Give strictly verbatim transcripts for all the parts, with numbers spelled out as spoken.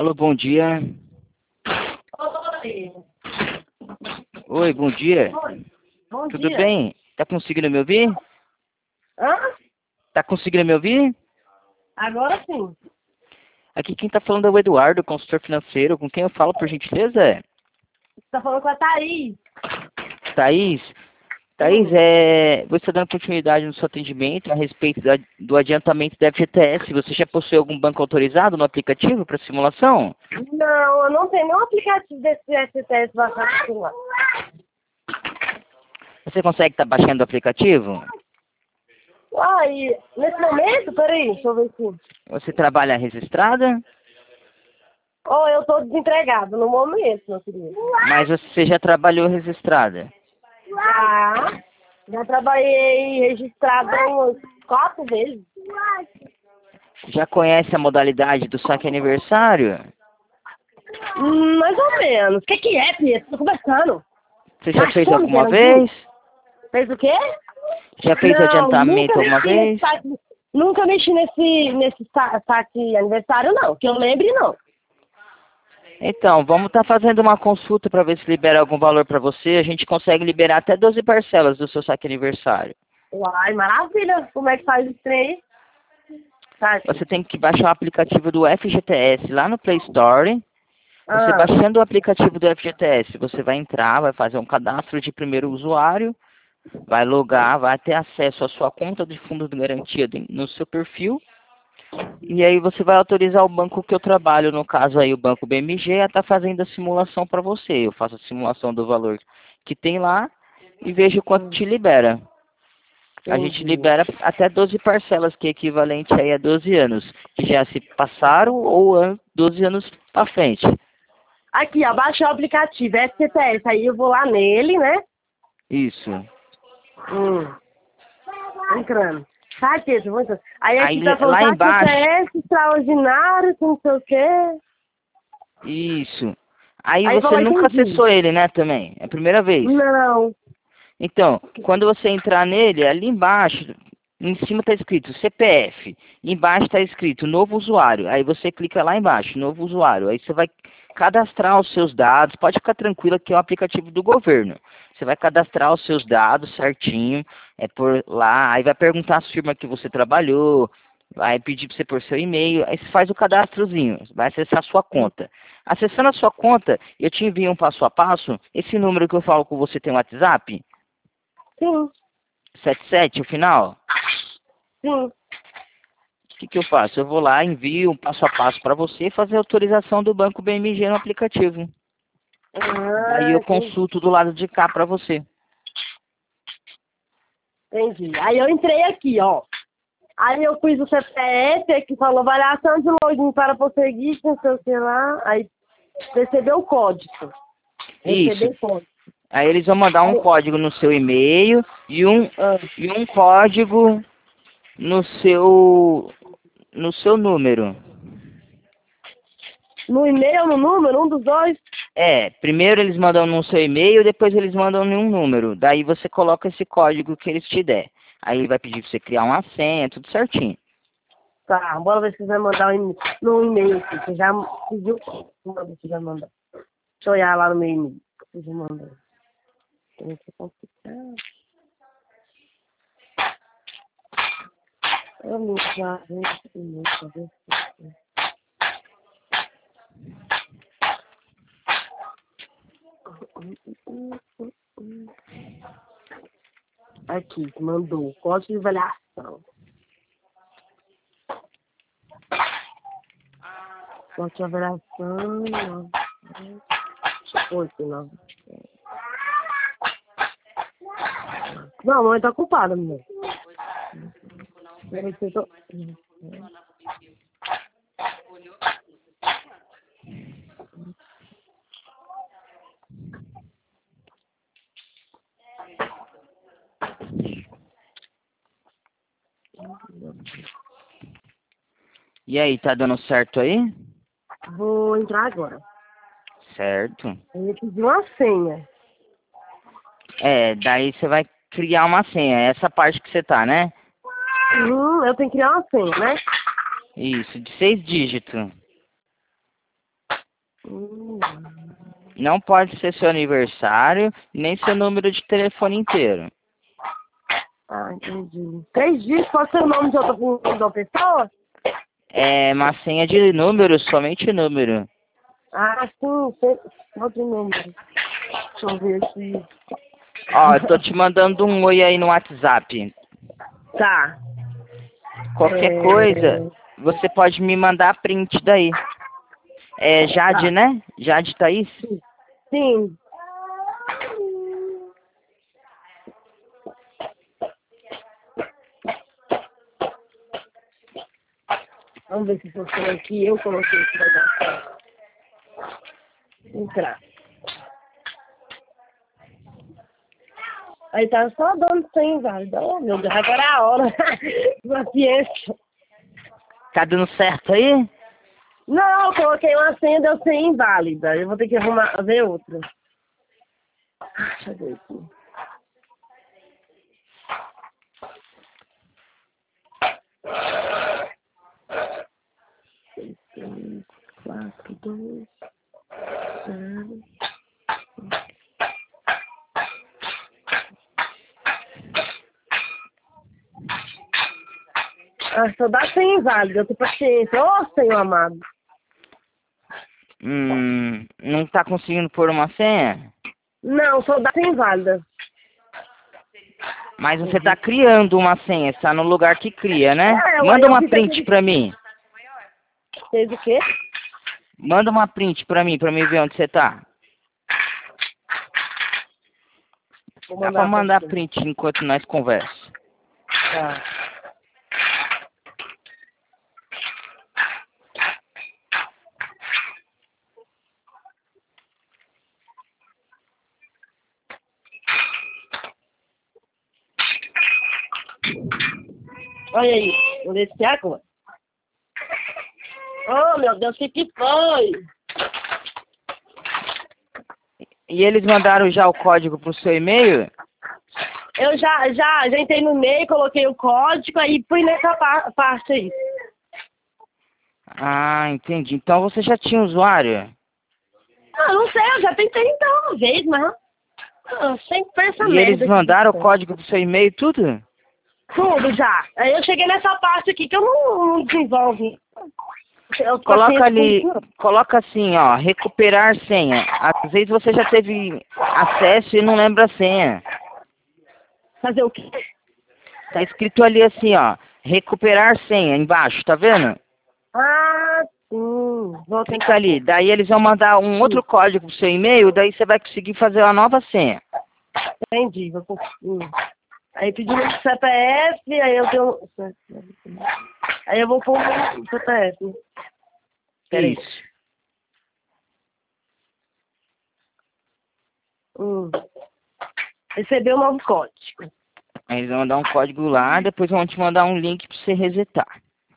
Alô, bom dia. Oi. Oi, bom dia. Oi. Bom Tudo dia. bem? Tá conseguindo me ouvir? Hã? Tá conseguindo me ouvir? Agora sim. Aqui quem tá falando é o Eduardo, consultor financeiro. Com quem eu falo, por gentileza? Você tá falando com a Thaís. Thaís? Thaís, Hum. é... você está dando continuidade no seu atendimento a respeito da- do adiantamento da F G T S. Você já possui algum banco autorizado no aplicativo para simulação? Não, eu não tenho nenhum aplicativo desse S T S baixado no celular. Você consegue estar baixando o aplicativo? Uai, nesse momento, peraí, deixa eu ver aqui. Você trabalha registrada? Oh, eu tô desempregado no momento, meu querido. Mas você já trabalhou registrada? Já. Já trabalhei registrada umas quatro vezes. Já conhece a modalidade do saque aniversário? Hum, mais ou menos. O que que é, Pia? Tô conversando. Você Tá já fez achando que alguma era vez? Fez o quê? Já fez Não, nunca adiantamento alguma mexi nesse vez? saque. Nunca mexi nesse, nesse sa- saque aniversário, não. Que eu lembre, não. Então, vamos estar fazendo uma consulta para ver se libera algum valor para você. A gente consegue liberar até doze parcelas do seu saque aniversário. Uai, maravilha. Como é que faz isso aí? Saque. Você tem que baixar o aplicativo do F G T S lá no Play Store. Você Ah, baixando o aplicativo do F G T S, você vai entrar, vai fazer um cadastro de primeiro usuário, vai logar, vai ter acesso à sua conta de fundo de garantia de- no seu perfil. E aí você vai autorizar o banco que eu trabalho, no caso aí o Banco B M G, a estar fazendo a simulação para você. Eu faço a simulação do valor que tem lá e vejo quanto hum, te libera. A gente entendi. libera até doze parcelas, que é equivalente aí a doze anos, que já se passaram ou an- doze anos para frente. Aqui, ó, baixei o aplicativo S T S. Aí eu vou lá nele, né? Isso. Hum, entrando. Sai, Pedro, vou entrando. Aí Aí aqui tá falando lá saque embaixo, C T S extraordinário, que não sei o quê. isso. Aí Aí eu vou você lá, nunca entendi. acessou ele, né, também? É a primeira vez. Não. Então, quando você entrar nele, ali embaixo, em cima está escrito C P F, embaixo está escrito novo usuário. Aí você clica lá embaixo, novo usuário. Aí você vai cadastrar os seus dados. Pode ficar tranquila que é um aplicativo do governo. Você vai cadastrar os seus dados certinho, é por lá. Aí vai perguntar a firma que você trabalhou, vai pedir para você pôr seu e-mail. Aí você faz o cadastrozinho, vai acessar a sua conta. Acessando a sua conta, eu te envio um passo a passo. Esse número que eu falo com você tem um WhatsApp? Sim, Sete sete o final? sim. O que, que eu faço? Eu vou lá, envio um passo a passo para você fazer a autorização do Banco B M G no aplicativo. Daí Ah, eu entendi. consulto do lado de cá para você. Entendi. Aí eu entrei aqui, ó. Aí eu fiz o C P F, que falou avaliação de login para prosseguir, não sei o que lá. Aí recebeu o código. Isso. Recebeu o código. Aí eles vão mandar um Aí, código no seu e-mail e um, ah, e um código no seu, no seu número. no e-mail, no número, um dos dois. É, primeiro eles mandam no seu e-mail, depois eles mandam em um número. Daí você coloca esse código que eles te der. Aí vai pedir pra você criar uma senha, tudo certinho. Tá, bora ver se você vai mandar um e- no e-mail aqui. Você já pediu. Vamos ver se já mandou. Deixa eu olhar lá no meu e-mail. Você já mandou. Tem que complicar. Vamos lá, ver esse e-mail, pra ver se- Aqui, mandou. Código de avaliação. Código de avaliação. Oito, nove. Não, mãe tá ocupada, menino. Peraí que eu tô... E aí, tá dando certo aí? Vou entrar agora. Certo. Aí eu pedi uma senha. É, daí você vai criar uma senha, é essa parte que você tá, né? Hum, eu tenho que criar uma senha, né? Isso, de seis dígitos. Hum. Não pode ser seu aniversário, nem seu número de telefone inteiro. Ah, entendi. Três dias pode ser o nome de outra, de outra pessoa? É uma senha de número, somente número. Ah, sim, sei. Outro número. Deixa eu ver aqui. Ó, eu tô te mandando um oi aí no WhatsApp. Tá. Qualquer É... coisa, você pode me mandar print daí. É Jade, Tá. né? Jade Thaís? Sim. Vamos ver se funciona aqui. Eu coloquei aqui, vai dar certo. Entrar. Aí tá só dando sem válida. Oh, meu Deus, agora é a hora. Paciência. Tá dando certo aí? Não, eu coloquei uma senha, deu sem inválida. Eu vou ter que arrumar, ver outra. Deixa eu ver aqui. Seis, seis, quatro, dois, zero. Ah, só dá sem inválida, eu tô paciência. Ô, Senhor amado. Hum, não tá conseguindo pôr uma senha? Não, só dá sem inválida. Mas você tá criando uma senha, está no lugar que cria, né? É, uai, Manda eu uma fiz print aquele... pra mim. Fez o quê? Manda uma print pra mim, pra mim ver onde você tá. Vou Dá pra mandar você. print enquanto nós conversamos. Tá. Olha aí, vou descer agora. Oh, meu Deus, o que que foi? E eles mandaram já o código pro seu e-mail? Eu já, já, já entrei no e-mail, coloquei o código, aí fui nessa pa parte aí. Ah, entendi. Então você já tinha usuário? Ah, não sei, eu já tentei então uma vez, mas... Ah, sempre foi essa E eles merda aqui. mandaram o código pro seu e-mail tudo? Tudo já. Aí eu cheguei nessa parte aqui que eu não, não desenvolvo. Eu Coloca ali, com... coloca assim, ó, recuperar senha. Às vezes você já teve acesso e não lembra a senha. Fazer o quê? Tá escrito ali assim, ó, recuperar senha embaixo, tá vendo? Ah, sim. Vou Clica tentar. ali, daí eles vão mandar um outro código pro seu e-mail, daí você vai conseguir fazer uma nova senha. Entendi. Vou... Hum. Aí pediu o C P F, aí eu tenho... Aí eu vou pôr o C P F. Peraí. Isso. Hum. Recebeu o novo código. Aí eles vão mandar um código lá, depois vão te mandar um link pra você resetar.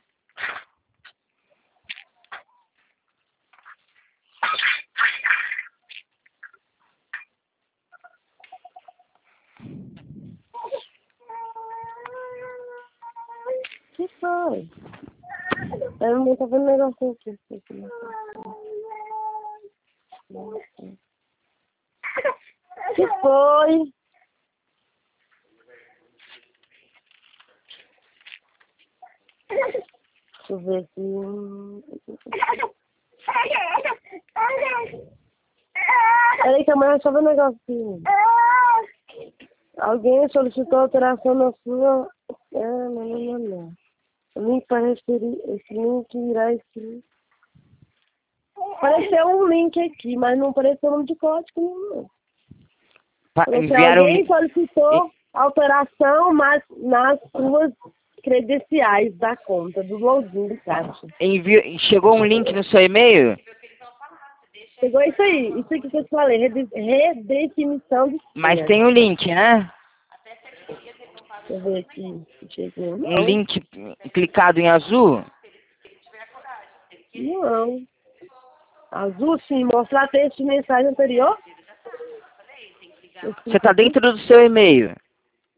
Que foi? Eu não tô vendo um negocinho aqui. Que foi? Deixa eu ver aqui. Peraí, que amanhã só ver um negocinho. Alguém solicitou alteração na sua... Ah, não, não, não. O link para referir... Esse link irá escrito. Apareceu um link aqui, mas não apareceu o nome de código nenhum. Pa Se enviaram... alguém solicitou alteração mas nas suas credenciais da conta, do login do caixa. Envi... Chegou um link no seu e-mail? Chegou isso aí, isso aqui que eu te falei, rede... redefinição de senha. Mas tem o link, né? Deixa eu ver aqui. Chegou. Um link clicado em azul? Não. Azul, sim. Mostrar texto de mensagem anterior? Você está dentro do seu e-mail.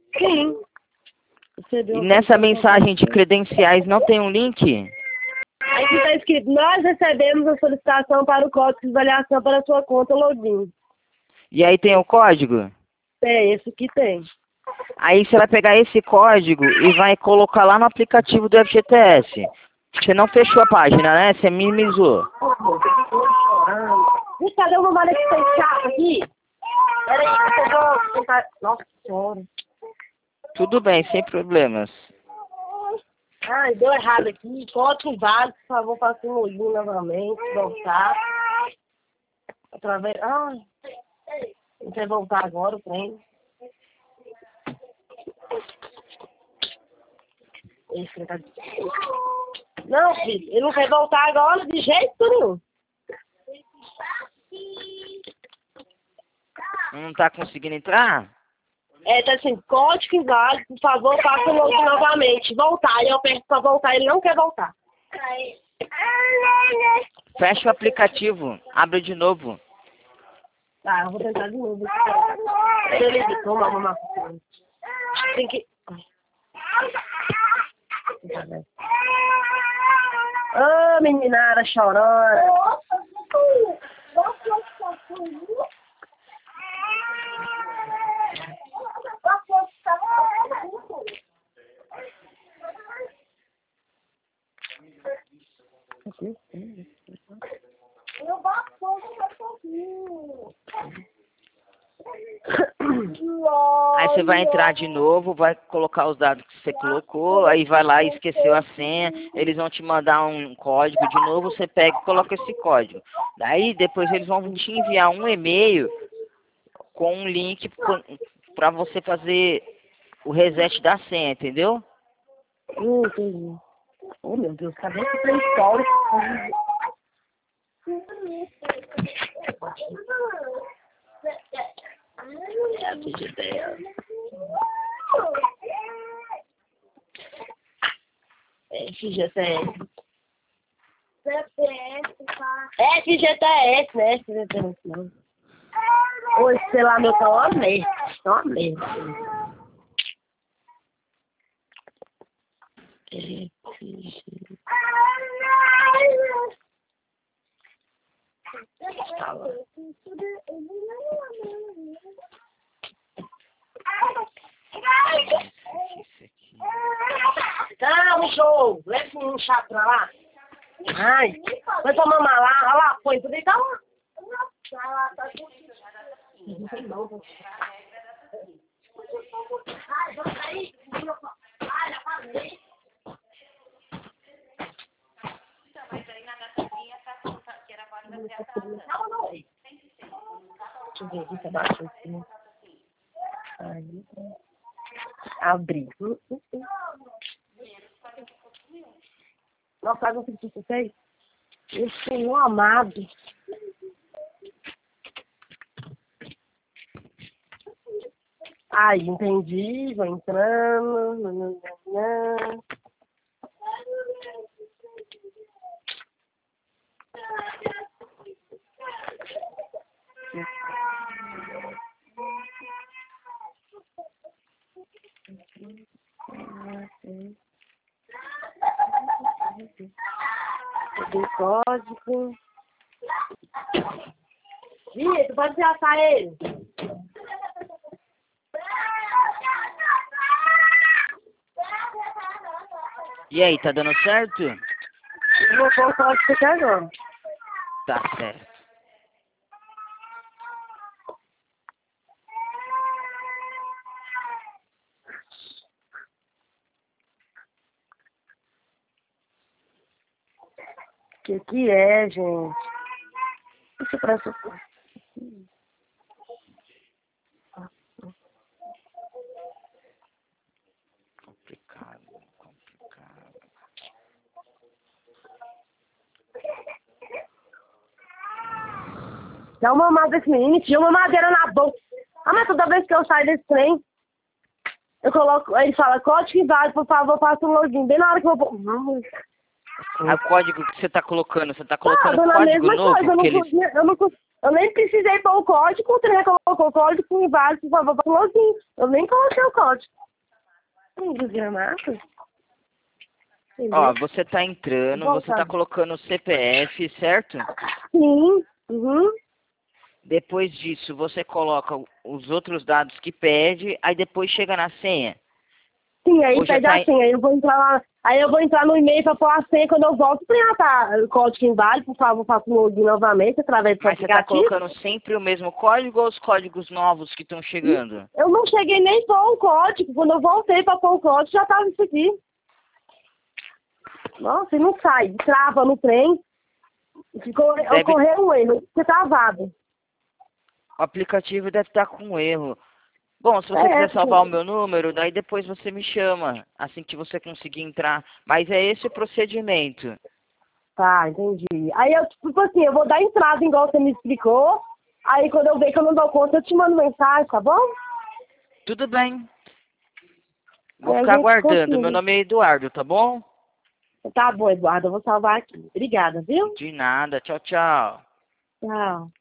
Sim. E nessa mensagem de credenciais não tem um link? Aqui tá escrito, nós recebemos a solicitação para o código de avaliação para a sua conta login. E aí tem o código? É, esse aqui tem. Aí você vai pegar esse código e vai colocar lá no aplicativo do F G T S. Você não fechou a página, né? Você minimizou. Gente, cadê o número que tem chato aqui? Peraí, eu vou tentar... Nossa senhora. Tudo bem, sem problemas. Ai, deu errado aqui. Código inválido, por favor, faça um login novamente, voltar. Através... Ai, não quer voltar agora o trem. Esse tá... Não, filho, ele não quer voltar agora de jeito nenhum. Não tá conseguindo entrar? É, tá assim, código inválido, por favor, faça o login novamente. Voltar, aí eu peço pra voltar, ele não quer voltar. Fecha o aplicativo, abre de novo. Tá, eu vou tentar de novo. Beleza, toma, mamãe. Tem que... Ô, oh, meninara chorando. Aí você vai entrar de novo, vai colocar os dados que você colocou, aí vai lá e esqueceu a senha, eles vão te mandar um código de novo, você pega e coloca esse código. Daí depois eles vão te enviar um e-mail com um link para você fazer o reset da senha, entendeu? Hum, entendi. Oh, meu Deus, cadê esse trem histórico? É a vida dela. F G T S. F G T S, né? F G T S, não. Oi, sei lá, meu, tá uma merda. Tá uma merda. F G T S. Tá lá. Não, show! Leva um chá pra lá. Ai, vai tomar uma lá, olha lá, põe, tu deita lá. Não tem não, vou tirar. Ai, vou sair. Ai, já falei. Mas aí na datazinha tá contando que era agora vai ser atrasando. Não, não. Deixa eu ver aqui, tá baixo assim. Aí, abrir. Nossa, água que você fez? Eu Senhor amado. Aí, entendi. Vou entrando. Cadê o código? Ih, tu pode assar ele. E aí, tá dando certo? Eu vou pôr o código aqui agora. Tá certo. O que que é, gente? Isso parece... Complicado, complicado. Dá uma mamada desse menino, tinha uma madeira na boca. Ah, mas toda vez que eu saio desse trem, eu coloco, ele fala, código inválido, por favor, faça um login. Bem na hora que eu vou... Não. Aí o código que você tá colocando, você tá Ah, colocando dona, a código mesma novo coisa, eu não, que eles... consegui- eu, não, cons- eu nem precisei pôr o código, o trem colocou o código inválido, por favor, faça um login. Eu nem coloquei o código. Hum, desgramado. Ó, você tá entrando, Vou você tá voltar. colocando o C P F, certo? Sim. Uhum. Depois disso, você coloca o- os outros dados que pede, aí depois chega na senha. Sim, aí Ou já pede tá a em- senha. Aí eu vou entrar lá. Aí eu vou entrar no e-mail pra pôr a senha quando eu volto. Ah, tá. Código inválido, por favor, faça o login novamente através do Mas você tá aplicativo. colocando sempre o mesmo código ou os códigos novos que estão chegando? Eu não cheguei nem pôr o código. Quando eu voltei pra pôr o código, já tava isso aqui. Nossa, e não sai. Trava no trem. Ficou, Deve, ocorreu um erro. Fica travado. o aplicativo deve estar com erro. Bom, se você É, quiser salvar o porque... meu número, daí depois você me chama, assim que você conseguir entrar. Mas é esse o procedimento. Tá, entendi. Aí eu, tipo assim, eu vou dar entrada igual você me explicou. Aí quando eu ver que eu não dou conta, eu te mando mensagem, tá bom? Tudo bem. Vou Aí a ficar gente aguardando. Meu continua. nome é Eduardo, tá bom? Tá bom, Eduardo, eu vou salvar aqui. Obrigada, viu? De nada. Tchau, tchau. Tchau.